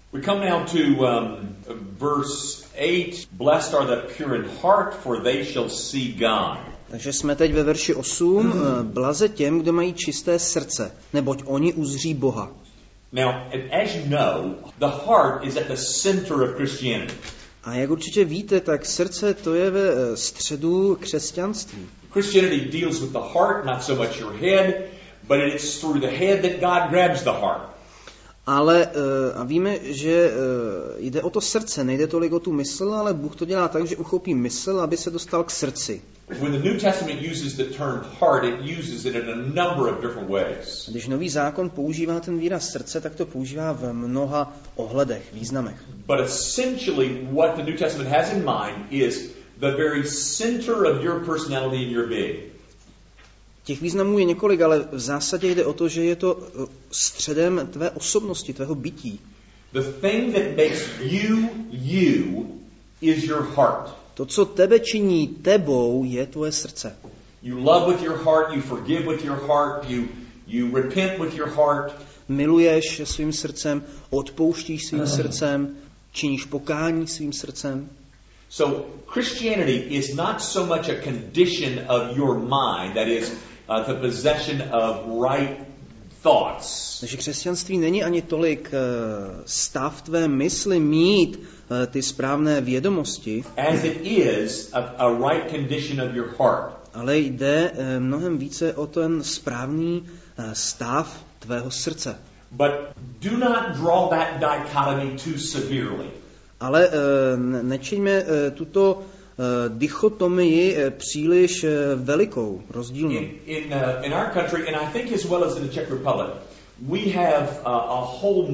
We come now to verse 8. Blessed are the pure in heart, for they shall see God. Takže jsme teď ve verši 8. Blaze těm, kdo mají čisté srdce, neboť oni uzří Boha. Now, as you know, the heart is at the center of Christianity. A jak určitě víte, tak srdce to je ve středu křesťanství. Christianity deals with the heart, not so much your head, but it's through the head that God grabs the heart. Ale a víme, že jde o to srdce, nejde tolik o tu mysl, ale Bůh to dělá tak, že uchopí mysl, aby se dostal k srdci. When the New Testament uses the term heart, it uses it in a number of different ways. Když Nový zákon používá ten výraz srdce, tak to používá v mnoha ohledech, významech. But essentially what the New Testament has in mind is the very center of your personality and your being. Těch významů je několik, ale v zásadě jde o to, že je to středem tvé osobnosti, tvého bytí. The thing that makes you is your heart. To, co tebe činí tebou, je tvoje srdce. You love with your heart, you forgive with your heart, you repent with your heart. Miluješ svým srdcem, odpouštíš svým srdcem, činíš pokání svým srdcem. So Christianity is not so much a condition of your mind, that is the possession of right thoughts. Takže křesťanství není ani tolik stav tvé mysli mít ty správné vědomosti, as it is a right condition of your heart. Ale jde mnohem více o ten správný stav tvého srdce. But do not draw that dichotomy too severely. Ale nečiňme tuto dichotomii příliš velikou, rozdílnou. In our country, and I think as well as in the Czech Republic, we have a whole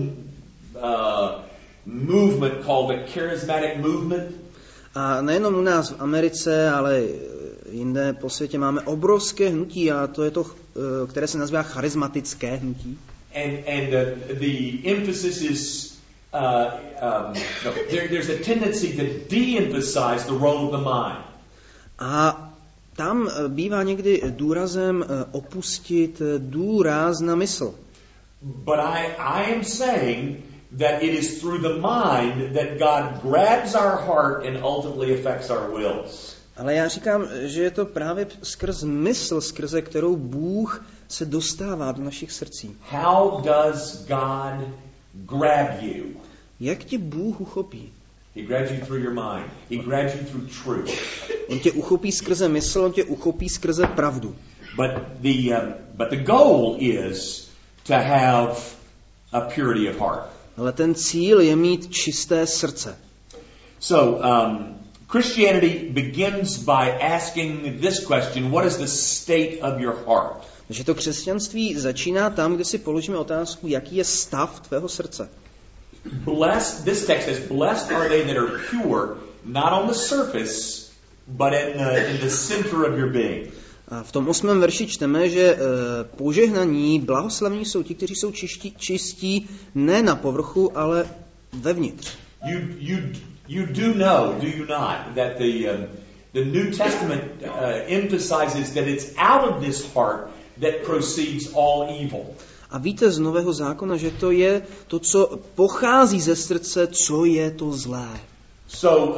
movement called the charismatic movement. A nejenom u nás v Americe, ale jinde po světě máme obrovské hnutí, a to je to, které se nazývá charismatické hnutí. And the emphasis is there's a tendency to de-emphasize the role of the mind. A tam bývá někdy důrazem opustit důraz na mysl. But I am saying that it is through the mind that God grabs our heart and ultimately affects our wills. Ale já říkám, že je to právě skrz mysl, skrze kterou Bůh se dostává do našich srdcí. How does God grab you? Jak tě Bůh uchopí? He grabs you through your mind. He grabs you through truth. On tě uchopí skrze mysl, on tě uchopí skrze pravdu. But the goal is to have a purity of heart. Ale ten cíl je mít čisté srdce. So, Christianity begins by asking this question: what is the state of your heart? Takže to křesťanství začíná tam, kde si položíme otázku, jaký je stav tvého srdce. Blessed, this text says, blessed are they that are pure, not on the surface, but in the center of your being. A v tom 8. verši čteme, že požehnaní, blahoslavní jsou ti, kteří jsou čistí ne na povrchu, ale vevnitř. You do know, do you not, that the New Testament emphasizes that it's out of this heart that proceeds all evil. A víte z Nového zákona, že to je to, co pochází ze srdce, co je to zlé. So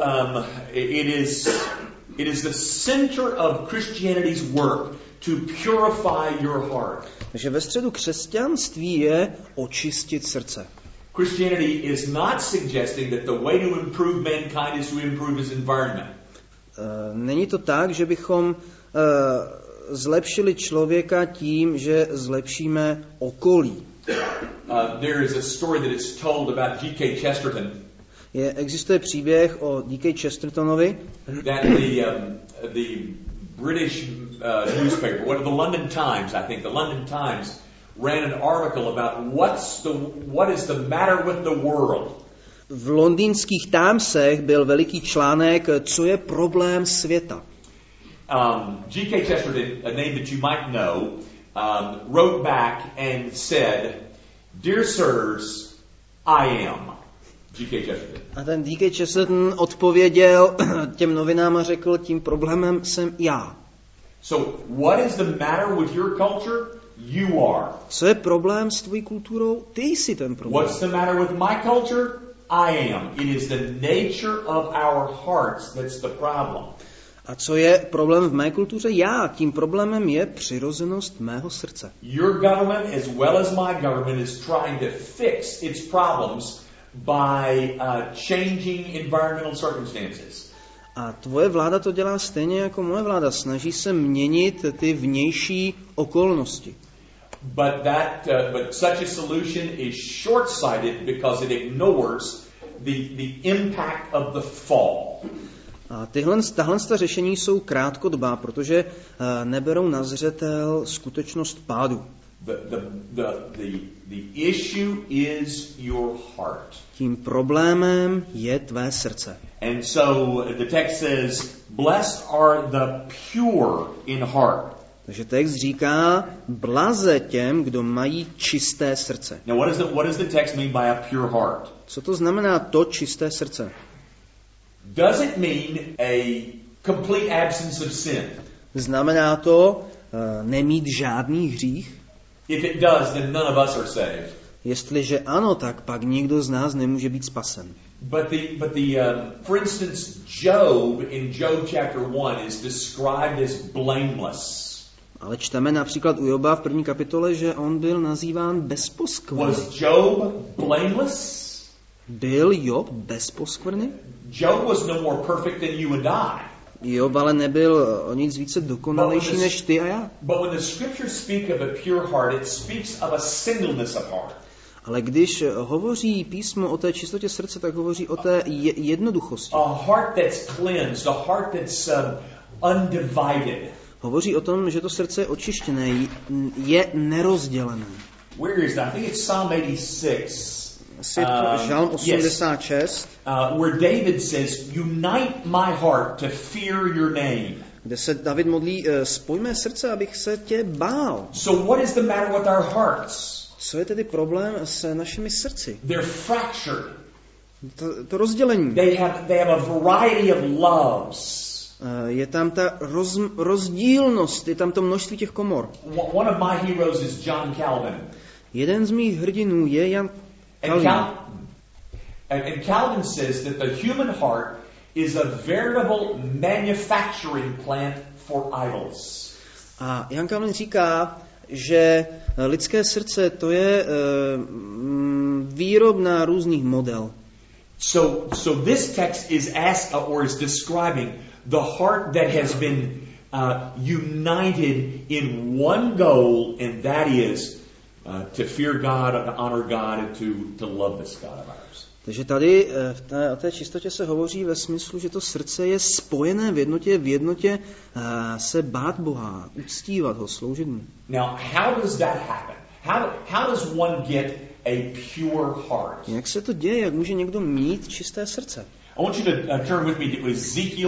it is the center of Christianity's work to purify your heart. Takže ve středu křesťanství je očistit srdce. Christianity is not suggesting that the way to improve mankind is to improve his environment. Není to tak, že bychom zlepšili člověka tím, že zlepšíme okolí. There is a story that is told about G.K. Chesterton. Existuje příběh o D.K. Chestertonovi, that the British newspaper, the London Times, I think, the London Times ran an article about what is the matter with the world. V londýnských Timesech byl veliký článek, co je problém světa. G.K. Chesterton, a name that you might know, wrote back and said, "Dear sirs, I am." G.K. Chesterton. A ten D.K. Chesterton odpověděl těm novinám a řekl, tím problémem jsem já. So, what is the matter with your culture? You are. Co je problém s tvojí kulturou? Ty jsi ten problém. What's the matter with my culture? I am. It is the nature of our hearts that's the problem. A co je problém v mé kultuře? Tím problémem je přirozenost mého srdce. Your government, as well as my government, is trying to fix its problems by changing environmental circumstances. A tvoje vláda to dělá stejně jako moje vláda. Snaží se měnit ty vnější okolnosti. But such a solution is short-sighted because it ignores the impact of the fall. A tahle řešení jsou krátkodobá, protože neberou na zřetel skutečnost pádu. The issue is your heart. Tím problémem je tvé srdce. And so the text says, "Blessed are the pure in heart." Takže text říká, blaze těm, kdo mají čisté srdce. Now what does the text mean by a pure heart? Co to znamená to čisté srdce? Does it mean a complete absence of sin? Znamená to nemít žádný hřích? If it does, then none of us are saved. Jestliže ano, tak pak nikdo z nás nemůže být spasen. For instance, Job in Job chapter 1 is described as blameless. Ale čteme například u Joba v 1. kapitole, že on byl nazýván bezposkvrný. Was Job blameless? Byl Job bezposkvrný? Job was no more perfect than you and I. Job ale nebyl o nic více dokonalejší než ty a já. But when the scriptures speak of a pure heart, it speaks of a singleness of heart. Ale když hovoří písmo o té čistotě srdce, tak hovoří o té jednoduchosti. A heart that's cleansed, a heart that's undivided. Hovoří o tom, že to srdce je očištěné, je nerozdělené. Where is that? I think it's Psalm 86. Žalm 86. Yes. Where David says, "Unite my heart to fear your name." Kde se David modlí, spoj mé srdce, abych se tě bál. So what is the matter with our hearts? Co je tedy problém s našimi srdci? They're fractured. To rozdělení. They have a variety of loves. Je tam ta rozdílnost, je tam to množství těch komor. One of my heroes is John Calvin. Jeden z mých hrdinů je Jan Calvin. And Calvin says that the human heart is a veritable manufacturing plant for idols. A Jan Calvin říká, že lidské srdce to je výrobna různých model. So this text is describing the heart that has been united in one goal, and that is to fear God, to honor God, and to love this God of ours. Takže tady o té čistotě se hovoří ve smyslu, že to srdce je spojené v jednotě se bát Boha, uctívat ho, sloužit mu. Now, how does that happen? How does one get a pure heart? Jak se to děje? Jak může někdo mít čisté srdce? I want you to turn with me to Ezekiel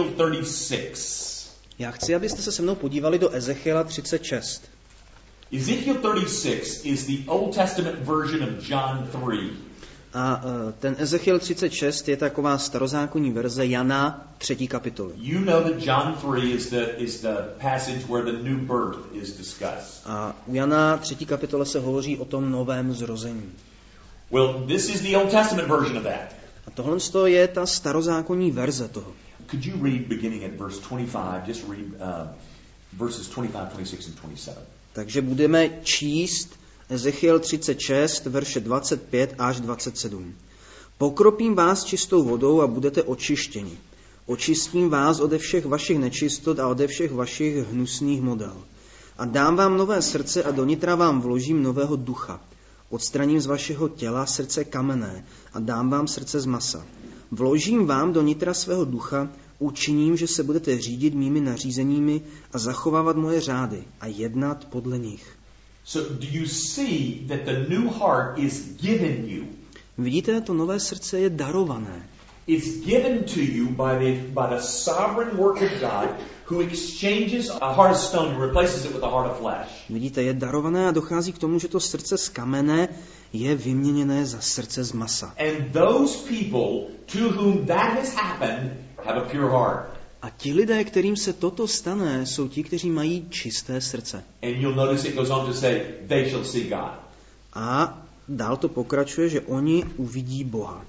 36. Já chci, abyste se mnou podívali do Ezechiela 36. Ezekiel 36 is the Old Testament version of John 3. A ten Ezechiel 36 je taková starozákonní verze Jana 3. kapitoly. You know that John 3 is the passage where the new birth is discussed. A u Jana 3. kapitole se hovoří o tom novém zrození. Well, this is the Old Testament version of that. A tohle je ta starozákonní verze toho. Could you read beginning at verse 25? Just read verses 25, 26 and 27. Takže budeme číst Ezechiel 36, verše 25 až 27. Pokropím vás čistou vodou a budete očištěni. Očistím vás ode všech vašich nečistot a ode všech vašich hnusných model. A dám vám nové srdce a do nitra vám vložím nového ducha. Odstraním z vašeho těla srdce kamenné a dám vám srdce z masa. Vložím vám do nitra svého ducha, učiním, že se budete řídit mými nařízeními a zachovávat moje řády a jednat podle nich. So do you see that the new heart is given you? Vidíte, to nové srdce je darované. It's given to you by the sovereign work of God, who exchanges a heart of stone and replaces it with a heart of flesh. Vidíte, je darované a dochází k tomu, že to srdce z kamene je vyměněné za srdce z masa. And those people to whom that has happened have a pure heart. A ti lidé, kterým se toto stane, jsou ti, kteří mají čisté srdce. And you'll notice it goes on to say, they shall see God. A dál to pokračuje, že oni uvidí Boha.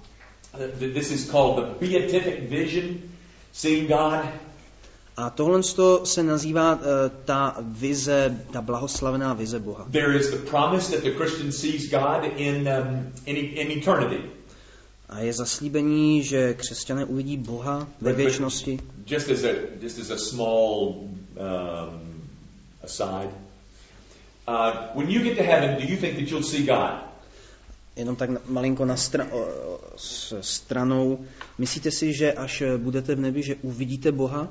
This is called the beatific vision, seeing God. A tohle se nazývá ta vize, ta blahoslavená vize Boha. There is the promise that the Christian sees God in eternity. A je zaslíbení, že křesťané uvidí Boha ve věčnosti. Just as a small aside, when you get to heaven, do you think that you'll see God? Jenom tak malinko stranou. Myslíte si, že až budete v nebi, že uvidíte Boha?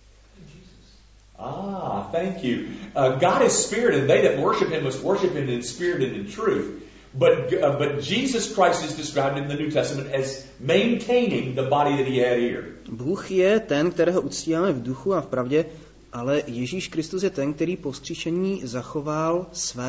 Thank you. God is spirit, and they that worship Him must worship Him in spirit and in truth. But Jesus Christ is described in the New Testament as maintaining the body that He had here. Bůh je ten, kterého uctíváme v duchu a v pravdě, ale Ježíš Kristus je ten, který po vzkříšení zachoval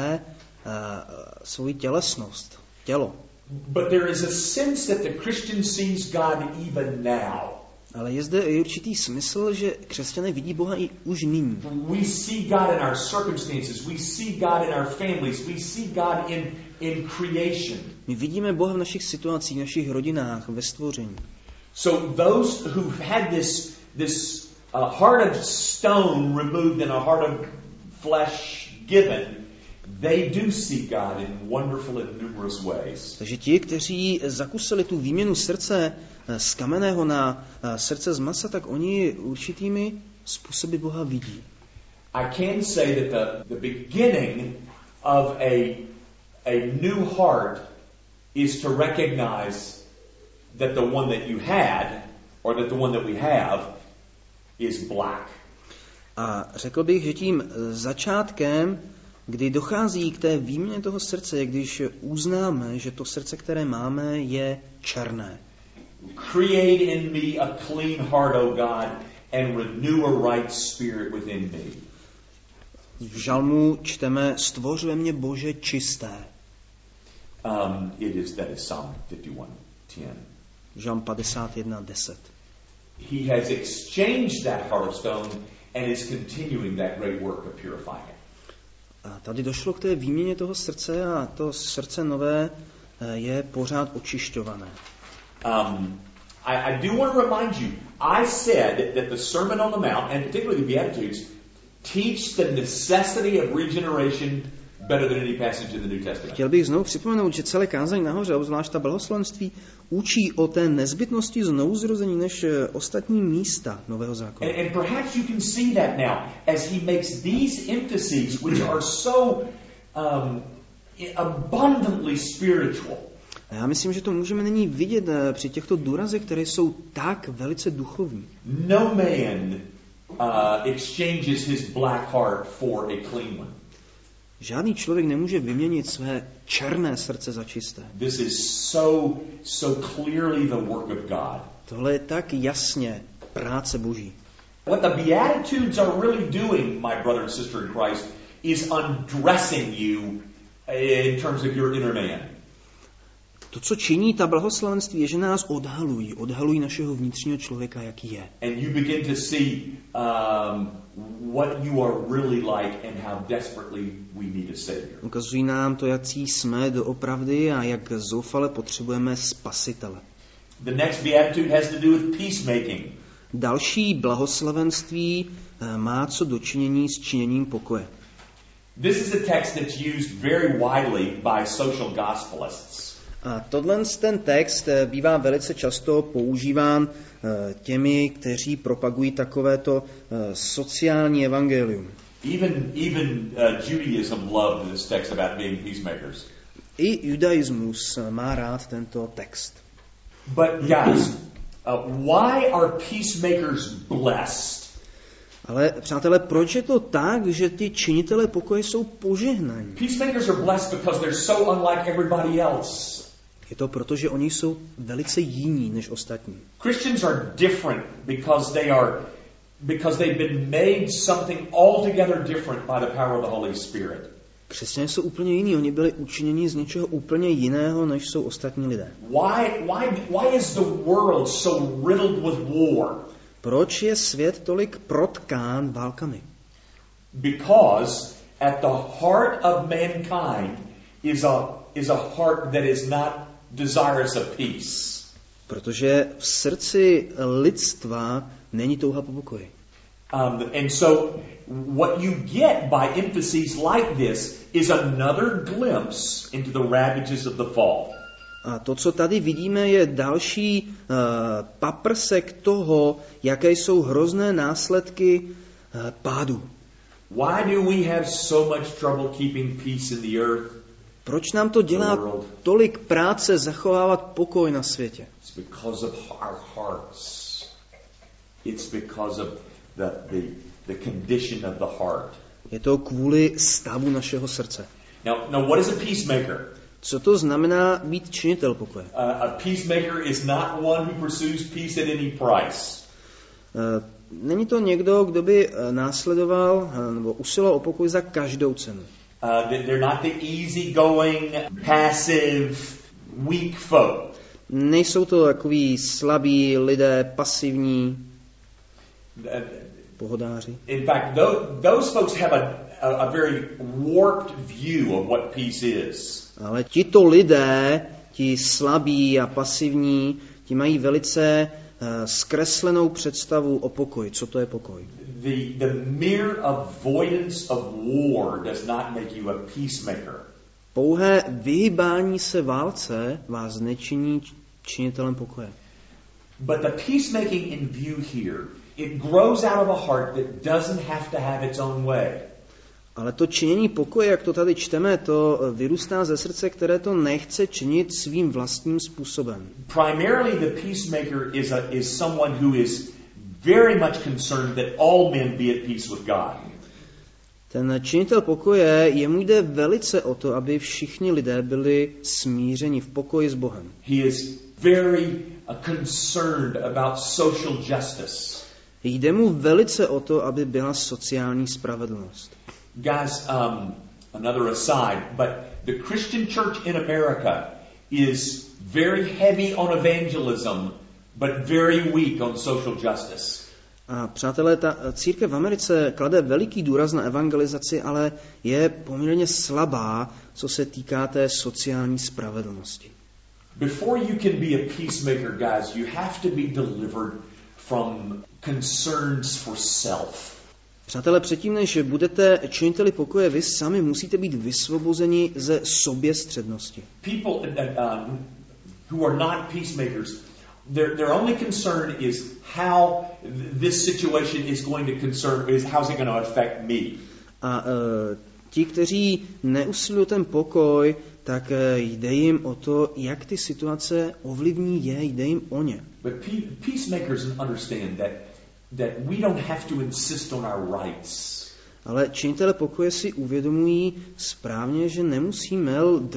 svou tělesnost, tělo. But there is a sense that the Christian sees God even now. Ale je zde i určitý smysl, že křesťané vidí Boha i už nyní. We see God in our circumstances, we see God in our families, we see God in creation. My vidíme Boha v našich situacích, v našich rodinách, ve stvoření. So those who had this heart of stone removed and a heart of flesh given, they do see God in wonderful and numerous ways. Takže ti, kteří zakusili tu výměnu srdce z kamenného na srdce z masa, tak oni určitými způsoby Boha vidí. I can say that the beginning of a new heart is to recognize that the one that you had, or that the one that we have, is black. A řekl bych, že tím začátkem, kdy dochází k té výměně toho srdce, je když uznáme, že to srdce, které máme, je černé. Create in me a clean heart, O God, and renew a right spirit within me. V žalmu čteme: stvoř ve mně, Bože, čisté. That is Psalm 51:10. Žalm 51:10. He has exchanged that heart of stone and is continuing that great work of purifying it. A tady došlo k té výměně toho srdce a to srdce nové je pořád očišťované. I do want to remind you, I said that the Sermon on the Mount, and particularly the Beatitudes, teach the necessity of regeneration better than any passage in the New Testament. Chtěl bych znovu připomenout, že celé kázání nahoře, obzvlášť ta blahoslavenství, učí o té nezbytnosti znovuzrození než ostatní místa Nového zákona. And perhaps you can see that now as he makes these emphases which are so abundantly spiritual. A já myslím, že to můžeme nyní vidět při těchto důrazech, které jsou tak velice duchovní. No man exchanges his black heart for a clean one. Žádný člověk nemůže vyměnit své černé srdce za čisté. This is so clearly the work of God. Tohle je tak jasně práce Boží. What the Beatitudes are really doing, my brother and sister in Christ, is undressing you in terms of your inner man. To, co činí ta blahoslavenství, je, že nás odhalují našeho vnitřního člověka, jaký je. And you begin to see what you are really like and how desperately we need a savior. Ukazují nám to, jaký jsme doopravdy a jak zoufale potřebujeme spasitele. The next beatitude has to do with peacemaking. Další blahoslavenství má co dočinění s činěním pokoje. This is a text that's used very widely by social gospelists. A ten text bývá velice často používán těmi, kteří propagují takovéto sociální evangelium. Even Judaism loved this text about being peacemakers. I judaismus má rád tento text. But guys, why are peacemakers blessed? Ale přátelé, proč je to tak, že ti činitelé pokoje jsou požehnaní? Peacemakers are blessed because they're so unlike everybody else. Je to proto, že oni jsou velice jiní než ostatní. Christians are different because they've been made something altogether different by the power of the Holy Spirit. Křesťané jsou úplně jiní, oni byli učiněni z něčeho úplně jiného, než jsou ostatní lidé. Why is the world so riddled with war? Proč je svět tolik protkán válkami? Because at the heart of mankind is a heart that is not desirous of peace. Protože v srdci lidstva není touha po pokoji. And so what you get by emphases like this is another glimpse into the ravages of the fall. A to, co tady vidíme, je další paprsek toho, jaké jsou hrozné následky pádu. Why do we have so much trouble keeping peace in the earth? Proč nám to dělá tolik práce zachovávat pokoj na světě? It's because of our hearts. It's because of the condition of the heart. Je to kvůli stavu našeho srdce. Now what is a peacemaker? Co to znamená být činitel pokoje? A peacemaker is not one who pursues peace at any price. Není to někdo, kdo by následoval nebo usiloval o pokoj za každou cenu. They're not the easygoing, passive, weak folk. Nejsou to takový slabí lidé, pasivní pohodáři. In fact, those folks have a very warped view of what peace is. Ale tito lidé, ti slabí a pasivní, ti mají velice zkreslenou představu o pokoji. Co to je pokoj? The mere avoidance of war does not make you a peacemaker. Pouhé vyhýbání se válce vás nečiní činitelem pokoje. But the peacemaking in view here, it grows out of a heart that doesn't have to have its own way. Ale to činění pokoje, jak to tady čteme, to vyrůstá ze srdce, které to nechce činit svým vlastním způsobem. Primarily the peacemaker is someone who is very much concerned that all men be at peace with God. Ten činitel pokoje, jemu jde velice o to, aby všichni lidé byli smířeni v pokoji s Bohem. He is very concerned about social justice. Jde mu velice o to, aby byla sociální spravedlnost. Guys, another aside, but the Christian church in America is very heavy on evangelism, but very weak on social justice. A přátelé, ta církev v Americe klade veliký důraz na evangelizaci, ale je poměrně slabá, co se týká té sociální spravedlnosti. Before you can be a peacemaker, guys, you have to be delivered from concerns for self. Přátelé, předtím, než budete činiteli pokoje, vy sami musíte být vysvobozeni ze soběstřednosti. People who are not peacemakers, their only concern is how this situation is going to how's it going to affect me. A ti, kteří neusilují ten pokoj, tak jde jim o to, jak ty situace ovlivní je, jde jim o ně. But peacemakers understand that we don't have to insist on our rights. Ale činitelé pokoje si uvědomují správně, že nemusíme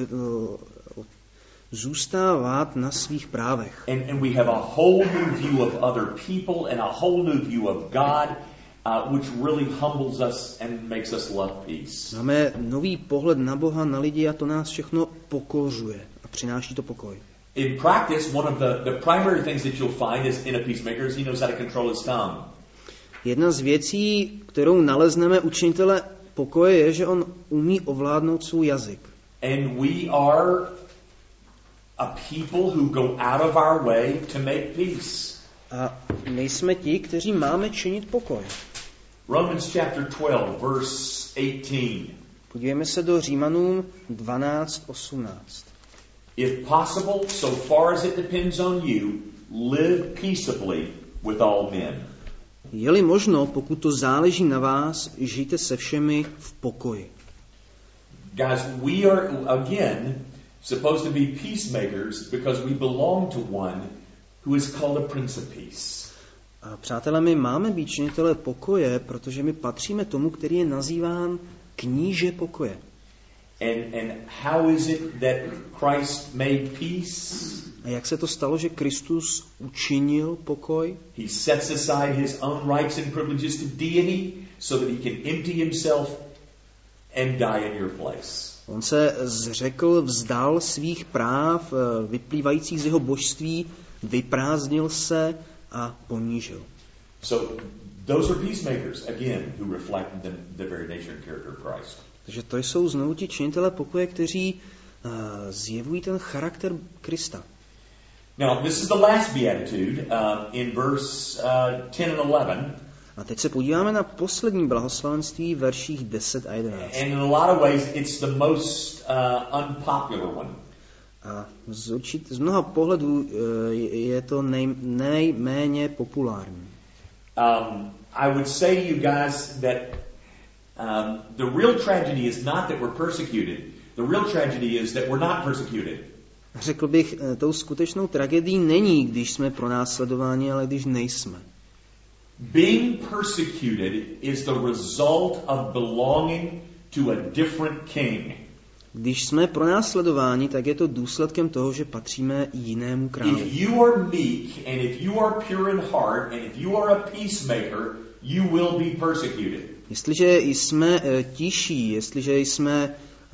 zůstávat na svých právech. And we have a whole new view of other people and a whole new view of God, which really humbles us and makes us love peace. Máme nový pohled na Boha, na lidi a to nás všechno pokořuje a přináší to pokoj. In practice, one of the primary things that you'll find is in a peacemaker is he knows how to control his tongue. Jedna z věcí, kterou nalezneme u činitele pokoje, je, že on umí ovládnout svůj jazyk. And we are a people who go out of our way to make peace. A my jsme ti, kteří máme činit pokoj. Romans chapter 12, verse 18. Podívejme se do Římanům 12:18. If possible, so far as it depends on you, live peaceably with all men. Je-li možno, pokud to záleží na vás, žijte se všemi v pokoji. Guys, we are, again, supposed to be peacemakers because we belong to one who is called a Prince of Peace. A přátelé, my máme být činitelé pokoje, protože my patříme tomu, který je nazýván kníže pokoje. And how is it that Christ made peace? A jak se to stalo, že Kristus učinil pokoj? He sets aside his own rights and privileges to deity so that he can empty himself and die in your place. On se zřekl, vzdal svých práv, vyplývajících z jeho božství, vyprázdnil se a ponížil. So those are peacemakers, again, who reflect the very nature and character of Christ. Takže to jsou znovu ti činitelé pokoje, kteří zjevují ten charakter Krista. Now, this is the last beatitude in verse 10 and 11. A teď se podíváme na poslední blahoslavenství v verších 10 a 11. And in a lot of ways, it's the most unpopular one. A z mnoha pohledů je to nejméně populární. I would say to you guys that the real tragedy is not that we're persecuted. The real tragedy is that we're not persecuted. Řekl bych, tou skutečnou tragédií není, když jsme pronásledováni, ale když nejsme. Being persecuted is the result of belonging to a different king. Když jsme pronásledováni, tak je to důsledkem toho, že patříme jinému králi. If you are meek and if you are pure in heart and if you are a peacemaker, you will be persecuted. Jestliže jsme tiší, jestliže jsme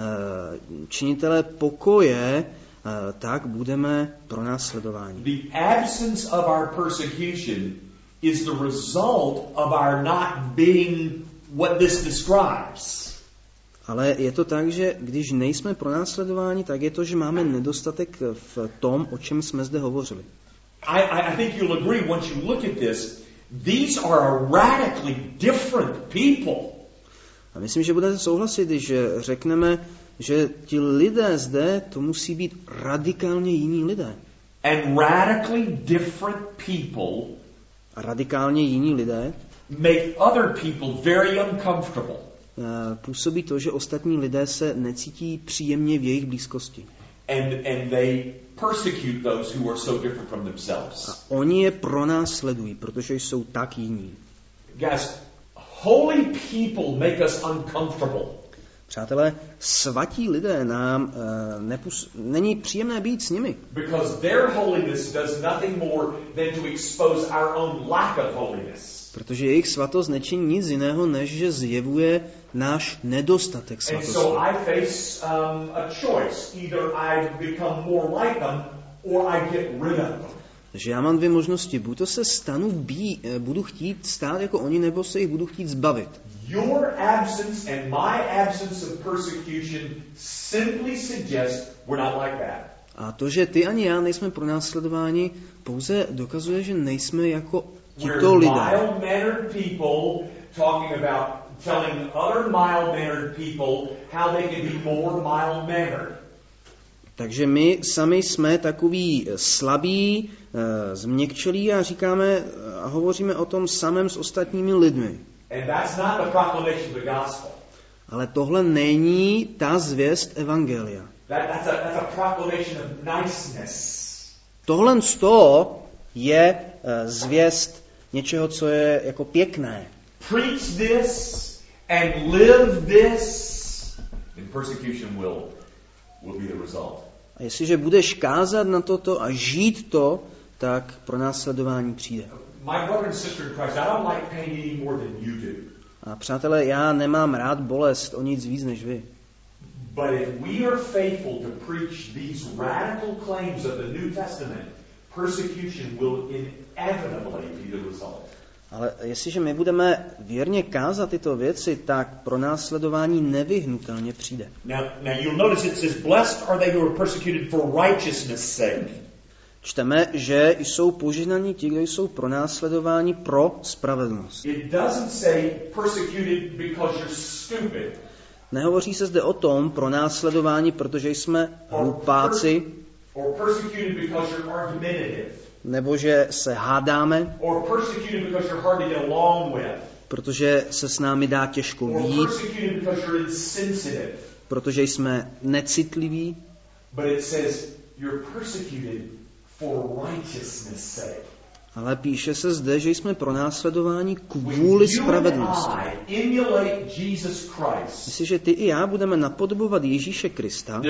činitelé pokoje, tak budeme pronásledováni. The absence of our persecution is the result of our not being what this describes. Ale je to tak, že když nejsme pronásledováni, tak je to, že máme nedostatek v tom, o čem jsme zde hovořili. I think you'll agree once you look at this, these are radically different people. A myslím, že budete souhlasit, když řekneme, že ti lidé zde, to musí být radikálně jiní lidé. And radically different people A radikálně jiní lidé make other people very uncomfortable. Působí to, že ostatní lidé se necítí příjemně v jejich blízkosti. And they persecute those who are so different from themselves. A oni je pronásledují, protože jsou tak jiní. Guys, holy people make us uncomfortable. Přátelé, svatí lidé nám není příjemné být s nimi. Because their holiness does nothing more than to expose our own lack of holiness. Protože jejich svatost nečiní nic jiného, než že zjevuje náš nedostatek And svatosti. so I face a choice. Either I become more like them or I get rid of them. Takže já mám dvě možnosti. Buď to se budu chtít stát jako oni, nebo se jich budu chtít zbavit. Your absence and my absence of persecution simply suggests we're not like that. A to, že ty ani já nejsme pronásledováni, pouze dokazuje, že nejsme jako tito lidé. We're mild-mannered people talking about telling other mild-mannered people how they can be more mild-mannered. Takže my sami jsme takový slabí, změkčelí a říkáme a hovoříme o tom samém s ostatními lidmi. And that's not the proclamation of the gospel. Ale tohle není ta zvěst evangelia. That's a proclamation of niceness. Tohle z toho je zvěst něčeho, co je jako pěkné. Preach this and live this, and persecution will be the result. A jestliže budeš kázat na toto a žít to, tak pronásledování přijde. My brother and sister in Christ, I don't like pain any more than you do. A přátelé, já nemám rád bolest o nic víc než vy. But if we are faithful to preach these radical claims of the New Testament, persecution will inevitably be the result. Ale jestliže my budeme věrně kázat tyto věci, tak pronásledování nevyhnutelně přijde. Now you'll notice it says, "Blessed are they who are persecuted for righteousness' sake." Čteme, že jsou požehnaní ti, kdo jsou pronásledováni pro spravedlnost. It doesn't say persecuted because you're stupid. Nehovoří se zde o tom pronásledování, protože jsme hlupáci, Or persecuted because you're argumentative. nebo že se hádáme, Or persecuted because you're hard to get along with. protože se s námi dá těžko Or vít, persecuted because you're insensitive. protože jsme necitliví, But it says you're persecuted for righteousness' sake. ale píše se zde, že jsme pronásledováni kvůli spravedlnosti. Jestliže ty i já budeme napodobovat Ježíše Krista,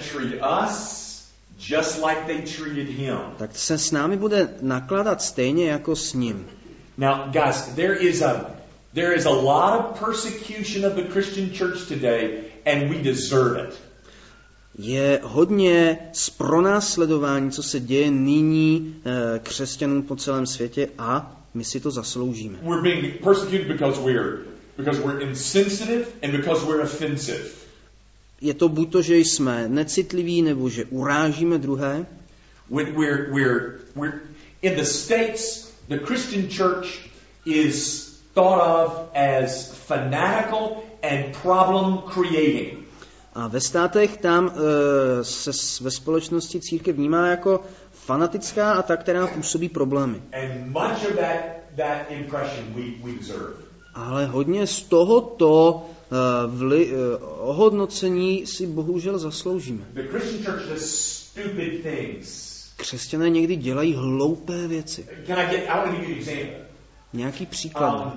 tak se s námi bude nakládat stejně jako s ním. Now, guys, there is a lot of persecution of the Christian church today, and we deserve it. Je hodně pronásledování, co se děje nyní křesťanům po celém světě a my si to zasloužíme. We're being persecuted because we're insensitive and because we're offensive. Je to buď to, že jsme necitliví, nebo že urážíme druhé. We're in the States, the Christian church is thought of as fanatical and problem creating. A ve státech tam ve společnosti církev vnímá jako fanatická a ta, která působí problémy. And much of that impression we deserve. Ale hodně z tohoto ohodnocení si bohužel zasloužíme. The Christian church does stupid things. Křesťané někdy dělají hloupé věci. I want to give you an example. Nějaký příklad.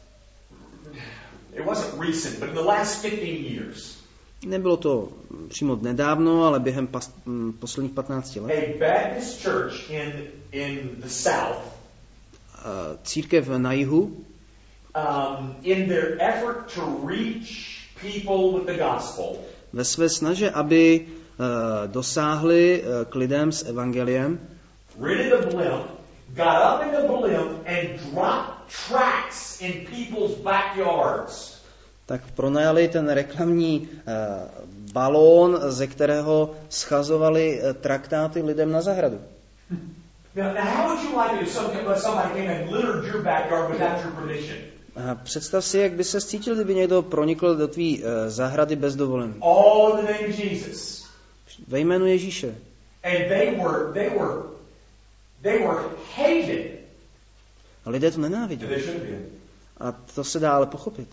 It wasn't recent, but in the last 15 years. Nebylo to přímo nedávno, ale během posledních 15 let. A Baptist church in the south. Církev na jihu. In their effort to reach people with the gospel. Ve své snaze, aby dosáhli k lidem s evangeliem. Rented a blimp, got up in the blimp and dropped tracts in people's backyards. Tak pronajali ten reklamní balón, ze kterého schazovali traktáty lidem na zahradu. Now, how would you like it if somebody came and littered your backyard without your permission? Představ si, jak by se cítil, kdyby někdo pronikl do tvý zahrady bez dovolení. All in the name of Jesus. Ve jménu Ježíše. And they were hated. A lidé to nenáviděli. A to se dá ale pochopit.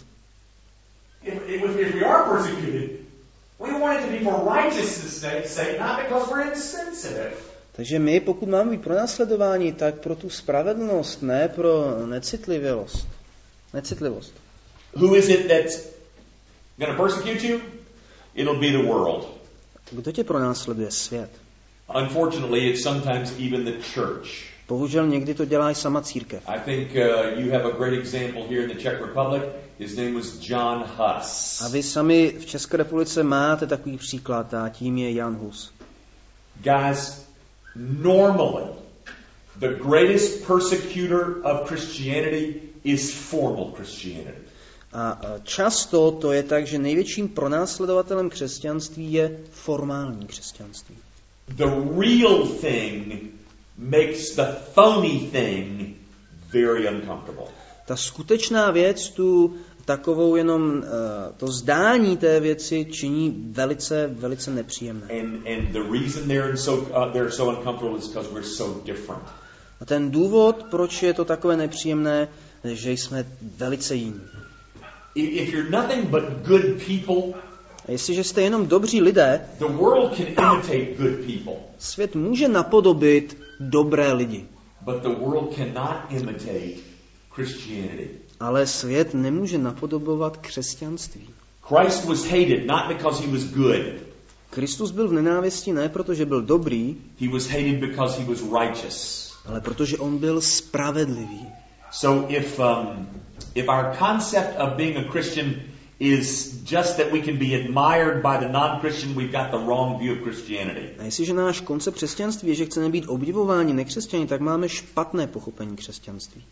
If we are persecuted, we want it to be for righteousness' sake, not because we're insensitive. Takže my, pokud máme být pronásledováni, tak pro tu spravedlnost, ne pro necitlivost. Who is it that's going to persecute you? It'll be the world. Kdo tě pronásleduje? Svět. Unfortunately, it's sometimes even the church. Bohužel někdy to dělá i sama církev. I think you have a great example here in the Czech Republic. His name was John Hus. A vy sami v České republice máte takový příklad a tím je Jan Hus. Guys, normally the greatest persecutor of Christianity is formal Christianity. A často to je tak, že největším pronásledovatelem křesťanství je formální křesťanství. The real thing makes the phony thing very uncomfortable. Ta skutečná věc tu takovou jenom to zdání té věci činí velice, velice nepříjemné. And the reason they're so uncomfortable is because we're so different. A ten důvod, proč je to takové nepříjemné, že jsme velice jiní. If you're nothing but good people, a jestliže jste jenom dobří lidé, the world can imitate good people. Svět může napodobit dobré lidi. But the world cannot imitate Christianity. Ale svět nemůže napodobovat křesťanství. Christ was hated not because he was good. Kristus byl v nenávisti ne protože byl dobrý, he was hated because he was righteous. Ale protože on byl spravedlivý. So if our concept of being a Christian is just that we can be admired by the non-Christian, we've got the wrong view of Christianity. A jestliže náš koncept křesťanství je, že chceme být obdivováni nekřesťani, tak máme špatné pochopení křesťanství.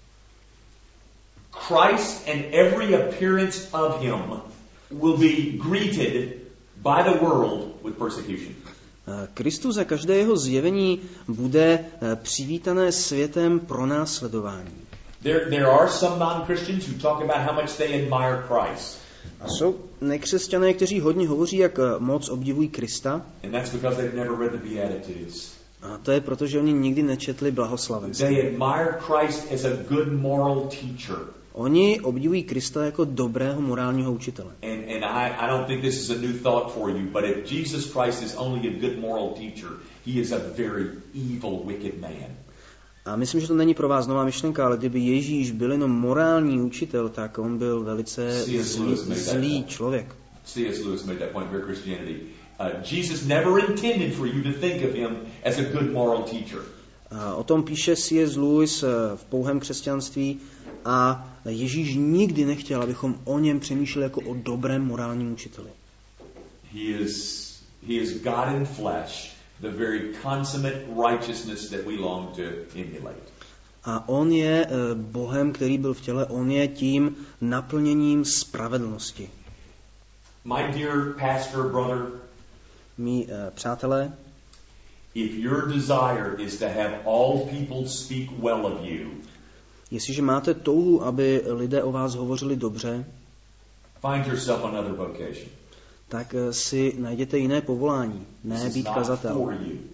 Christ and every appearance of him will be greeted by the world with persecution. Kristus a každé jeho zjevení bude přivítané světem pronásledování. There are some non-Christians who talk about how much they admire Christ. A jsou nekřesťané, kteří hodně hovoří, jak moc obdivují Krista. And that's because they've never read the Beatitudes. A to je proto, že oni nikdy nečetli blahoslavenství. They admire Christ as a good moral teacher. Oni obdivují Krista jako dobrého morálního učitele. And I don't think this is a new thought for you, but if Jesus Christ is only a good moral teacher, he is a very evil, wicked man. A myslím, že to není pro vás nová myšlenka, ale kdyby Ježíš byl jenom morální učitel, tak on byl velice zlý člověk. C.S. Lewis made that point in Christianity. Jesus never intended for you to think of him as a good moral teacher. O tom píše C.S. Lewis v Pouhém křesťanství a Ježíš nikdy nechtěl, abychom o něm přemýšleli jako o dobrém morálním učiteli. He is God in flesh. The very consummate righteousness that we long to emulate. A on je Bohem, který byl v těle, on je tím naplněním spravedlnosti. My dear pastor brother, mí přátelé, if your desire is to have all people speak well of you, Jestliže máte touhu, aby lidé o vás hovořili dobře, find yourself another vocation. tak si najděte jiné povolání, ne být kazatel.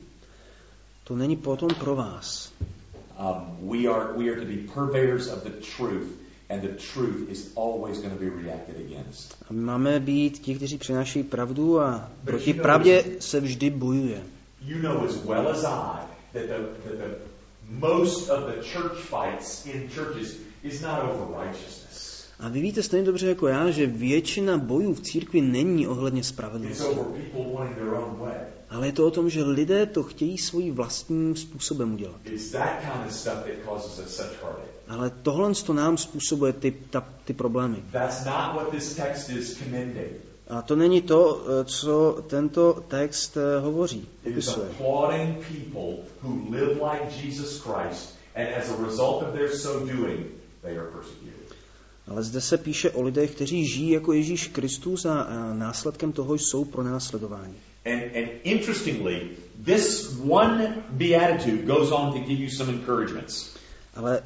To není potom pro vás. We are to be purveyors of the truth, and the truth is always going to be reacted against. A my máme být ti, kteří přináší pravdu, a proti pravdě se vždy bojuje. You know as well as I that the most of the church fights in churches is not over righteousness. A vy víte stejně dobře jako já, že většina bojů v církvi není ohledně It's spravedlnosti. over people wanting their own way. Ale je to o tom, že lidé to chtějí svým vlastním způsobem udělat. It's that kind of stuff that causes us such heartache. Ale tohle to nám způsobuje ty problémy. That's not what this text is commending. A to není to, co tento text hovoří. It is Popisuje. applauding people who live like Jesus Christ, and as a result of their so doing, they are persecuted. Ale zde se píše o lidech, kteří žijí jako Ježíš Kristus a následkem toho jsou pronásledováni. And interestingly, this one beatitude goes on to give you some encouragements. Ale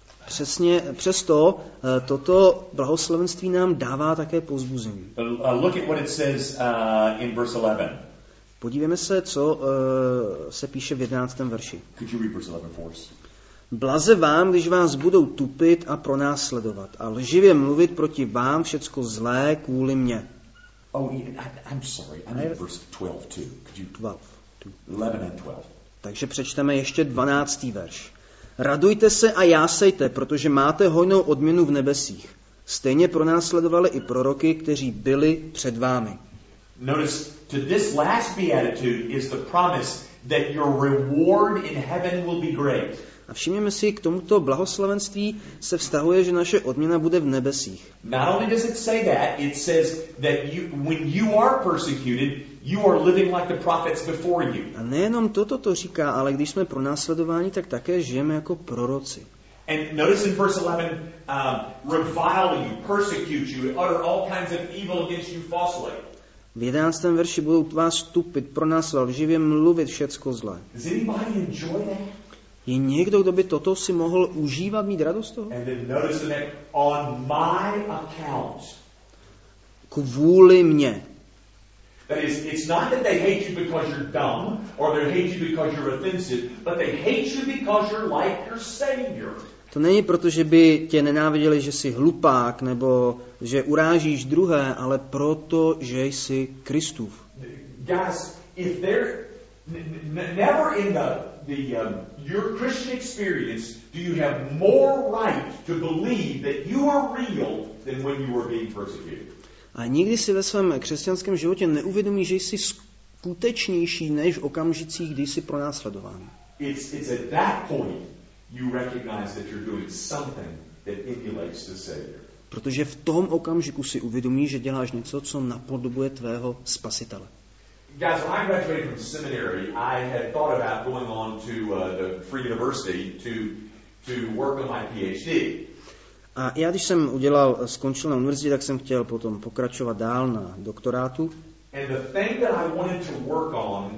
přesto toto blahoslavenství nám dává také povzbuzení. Look at what it says in verse 11. Podívejme se, co se píše v 11. verši. Could you read verse 11 for us? Blaze vám, když vás budou tupit a pronásledovat a lživě mluvit proti vám všecko zlé kvůli mně. Oh, I'm sorry. I need verse 12 too. Could you 11 and 12. Takže přečteme ještě 12. verš. Radujte se a jásejte, protože máte hojnou odměnu v nebesích. Stejně pronásledovali i proroky, kteří byli před vámi. Notice, to this last beatitude is the promise that your reward in heaven will be great. A všimněme si, k tomuto blahoslavenství se vztahuje, že naše odměna bude v nebesích. Not only does it say that, it says that when you are persecuted, you are living like the prophets before you. A nejenom toto to říká, ale když jsme pronásledováni, tak také žijeme jako proroci. And notice in verse 11, revile you, persecute you, utter all kinds of evil against you falsely. V 11. verši budou vás tupit, pronásledovat, lživě mluvit všecko zlé. Does anybody enjoy that? Je někdo, kdo by toto si mohl užívat, mít radost z toho? And then notice that on my account. Kvůli mně. That is, it's not that they hate you because you're dumb, or they hate you because you're offensive, but they hate you because you're like your Savior. To není proto, že by tě nenáviděli, že jsi hlupák, nebo že urážíš druhé, ale proto, že jsi Kristův. Guys, if they're never in your Christian experience do you have more right to believe that you are real than when you were being persecuted. A nikdy si ve svém křesťanském životě neuvědomíš, že jsi skutečnější než v okamžicích, kdy jsi pronásledován. It's at that point you recognize that you're doing something that emulates the Savior. Protože v tom okamžiku si uvědomíš, že děláš něco, co napodobuje tvého spasitele. Guys, when I graduated from seminary, I had thought about going on to the Free University to work on my PhD. A já, když jsem skončil na univerzitě, tak jsem chtěl potom pokračovat dál na doktorátu. And the thing that I wanted to work on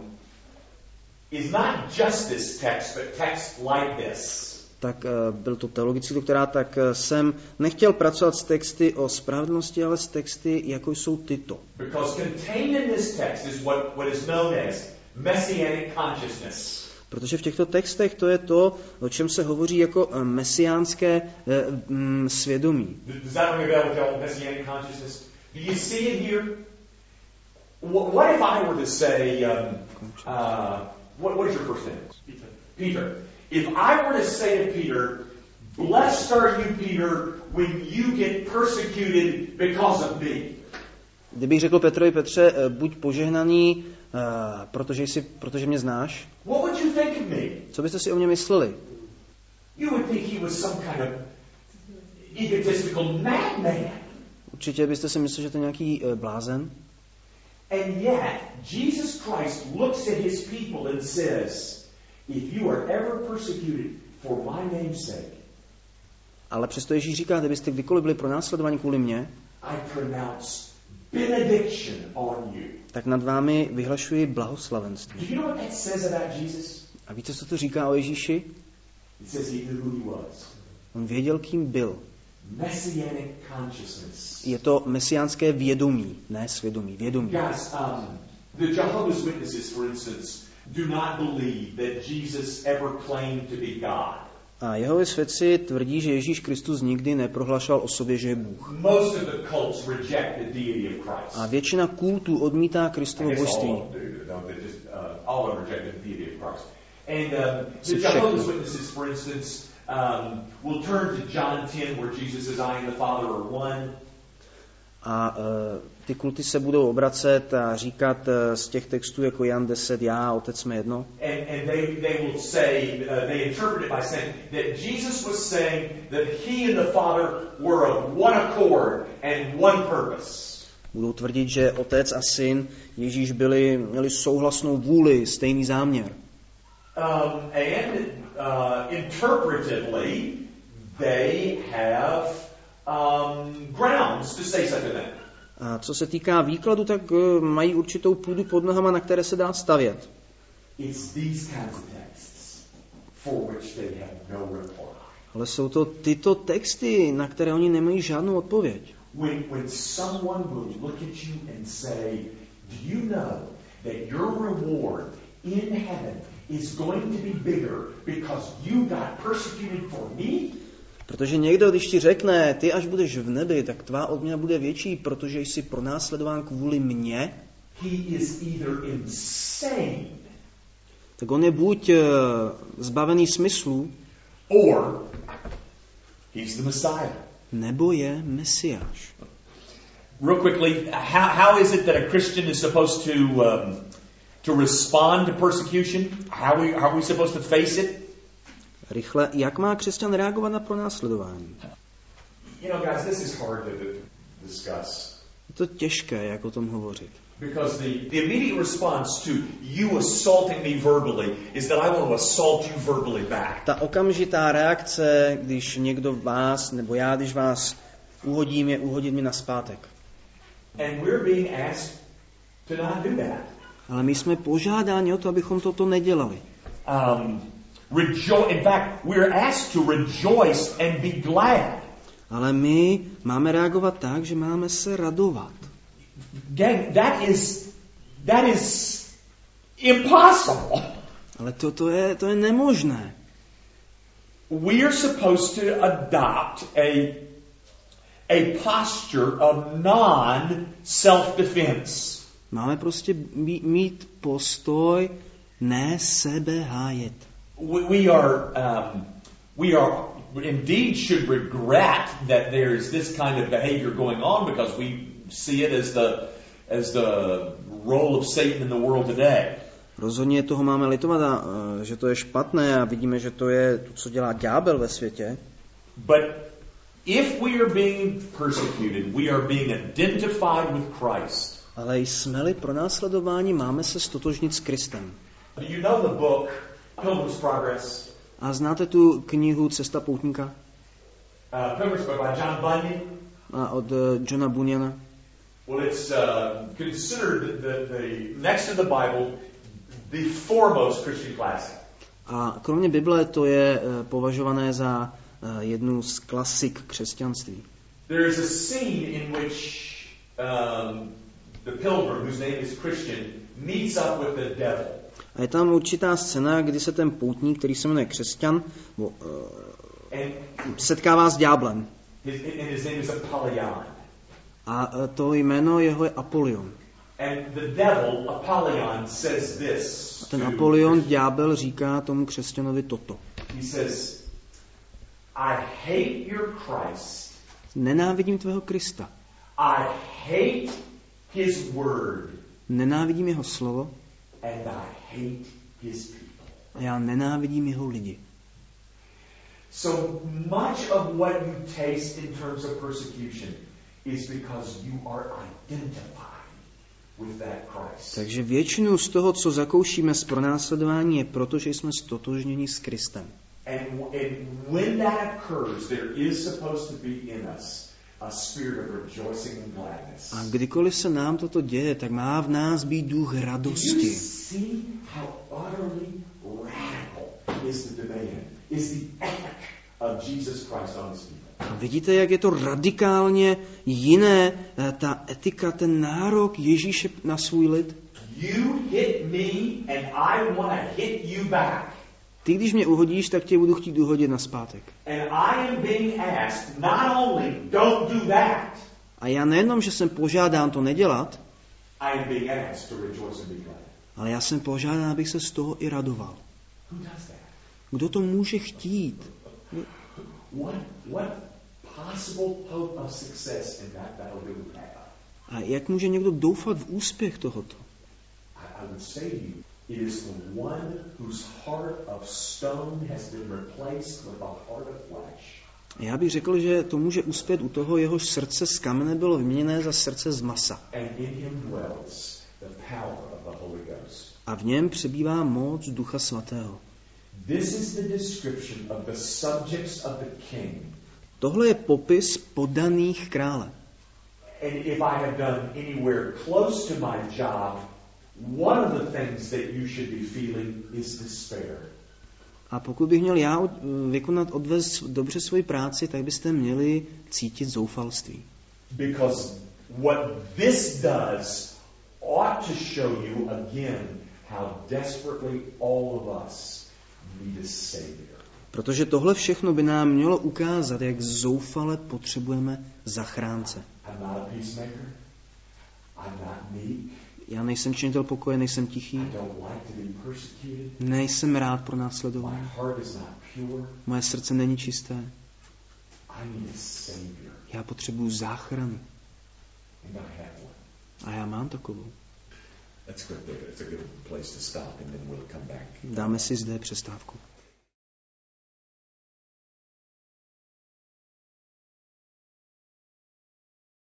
is not just this text, but text like this. Tak byl to teologický doktorát, tak jsem nechtěl pracovat s texty o spravedlnosti, ale s texty, jako jsou tyto. Because contained in this text is what is known as messianic consciousness. Protože v těchto textech to je to, o čem se hovoří jako mesiánské svědomí. Does that ring a bell with y'all, messianic consciousness? Do you see it here? What if I were to say, what is your first name? Peter. If I were to say to Peter, blessed are you, Peter, when you get persecuted because of me. Kdybych řekl Petrovi, Petře, buď požehnaný, protože mě znáš. What would you think of me? Co byste si o mě mysleli? You would think he was some kind of egotistical madman. Určitě byste si mysleli, že to je nějaký blázen. And yet, Jesus Christ looks at his people and says, if you are ever persecuted for my name's sake. Ale přesto Ježíš říká, kdybyste kdykoliv byli pronásledováni kvůli mně, I pronounce benediction on you. tak nad vámi vyhlašuji blahoslavenství. Do you know what that says about Jesus? A víte, co to říká o Ježíši? It says he knew who he was. On věděl, kým byl. Messianic consciousness. Je to mesiánské vědomí, ne svědomí, vědomí. Guys, the Jehovah's Witnesses, for instance, do not believe that Jesus ever claimed to be God. A Jehovovi svědci tvrdí, že Ježíš Kristus nikdy neprohlašoval o sobě, že je Bůh. Most of the cults reject the deity of Christ. A většina kultů odmítá Kristovo božství. All of them reject the deity of Christ. And the Jehovah's Witnesses, for instance, will turn to John 10, where Jesus says, I and the Father are one. A ty kulty se budou obracet a říkat z těch textů jako Jan 10, já a Otec jsme jedno. And they will say, they interpret it by saying that Jesus was saying that he and the Father were of one accord and one purpose. Budou tvrdit, že Otec a Syn Ježíš měli souhlasnou vůli, stejný záměr. Interpretively, they have grounds to say such a thing. A co se týká výkladu, tak mají určitou půdu pod nohama, na které se dá stavět. It's these kinds of texts for which they have no reply. Ale jsou to tyto texty, na které oni nemají žádnou odpověď. When someone will look at you and say, do you know that your reward in heaven is going to be bigger because you got persecuted for me? Protože někdo, když ti řekne, ty až budeš v nebi, tak tvá odměna bude větší, protože jsi pronásledován kvůli mně, he is either insane, tak on je buď zbavený smyslu, or he's the Messiah. Nebo je Mesiáš. Real quickly, how is it that a Christian is supposed to respond to persecution? How are we supposed to face it? Rychle, jak má křesťan reagovat na pronásledování? You know, guys, this is hard to discuss. Je to těžké, jak o tom hovořit. Because the immediate response to you assaulting me verbally is that I want to assault you verbally back. Ta okamžitá reakce, když někdo vás, nebo já, když vás uhodím, je uhodit mi nazpátek. And we're being asked to not do that. Ale my jsme požádáni o to, abychom toto nedělali. In fact, we're asked to rejoice and be glad. Ale my máme reagovat tak, že máme se radovat. Gang, that is impossible. Ale to je nemožné. We are supposed to adopt a posture of non-self-defense. Máme prostě mít postoj ne sebe hájet. We are indeed should regret that there is this kind of behavior going on because we see it as the role of Satan in the world today. Rozhodně toho máme litovat, že to je špatné a vidíme, že to je to, co dělá ďábel ve světě. But if we are being persecuted, we are being identified with Christ. Ale jsme-li pronásledováni, máme se stotožnit s Kristem. Do you know the book Pilgrim's Progress? A znáte tu knihu Cesta poutníka? Pilgrim's Book by John Bunyan. A od Johna Bunyana. Well, it's considered the next to the Bible the foremost Christian classic. A kromě Bible to je považované za jednu z klasik křesťanství. There is a scene in which the pilgrim, whose name is Christian, meets up with the devil. A je tam určitá scéna, kdy se ten poutník, který se jmenuje Křesťan, setkává s ďáblem. His name is Apollyon. A to jméno jeho je Apollyon. And the devil, Apollyon, says this. A ten Apollyon, ďábel, říká tomu křesťanovi toto. He says, I hate your Christ. Nenávidím tvého Krista. I hate his word. Nenávidím jeho slovo. And I hate his people. A já nenávidím jeho lidi. So much of what you taste in terms of persecution is because you are identified with that Christ. Takže většinu z toho, co zakoušíme z pronásledování, je proto, že jsme stotožněni s Kristem. And when that occurs, there is supposed to be in us a spirit of rejoicing and gladness. A kdykoliv se nám toto děje, tak má v nás být duch radosti. You see how utterly radical is the demand, is the ethic of Jesus Christ on his people. A vidíte, jak je to radikálně jiné, ta etika, ten nárok Ježíše na svůj lid? You hit me and I want to hit you back. Ty, když mě uhodíš, tak tě budu chtít uhodit nazpátek. And I am being asked not only don't do that. A já nejenom, že jsem požádán to nedělat, I am being asked to rejoice and be glad. ale já jsem požádán, abych se z toho i radoval. Who does that? Kdo to může chtít? What possible hope of success in that battle do we have? A jak může někdo doufat v úspěch tohoto? I would say to you, it is the one whose heart of stone has been replaced with a heart of flesh. Já bych řekl, že to může uspět u toho, jehož srdce z kamene bylo vyměněné za srdce z masa. And in him dwells the power of the Holy Ghost. A v něm přebývá moc Ducha Svatého. This is the description of the subjects of the king. Tohle je popis poddaných krále. And if I have done anywhere close to my job, one of the things that you should be feeling is despair. A pokud bych měl já odvést dobře svoji práci, tak byste měli cítit zoufalství. Because what this does ought to show you again how desperately all of us need a Savior. Protože tohle všechno by nám mělo ukázat, jak zoufale potřebujeme zachránce. I'm not a peacemaker. I'm not meek. Já nejsem činitel pokoje, nejsem tichý, I don't like to be persecuted. nejsem rád pro My následování. heart is not pure. Moje srdce není čisté. I need a Savior. Já potřebuji záchranu. And I have one. A já mám takovou. That's good. It's a good place to stop and then we'll come back. Dáme si zde přestávku.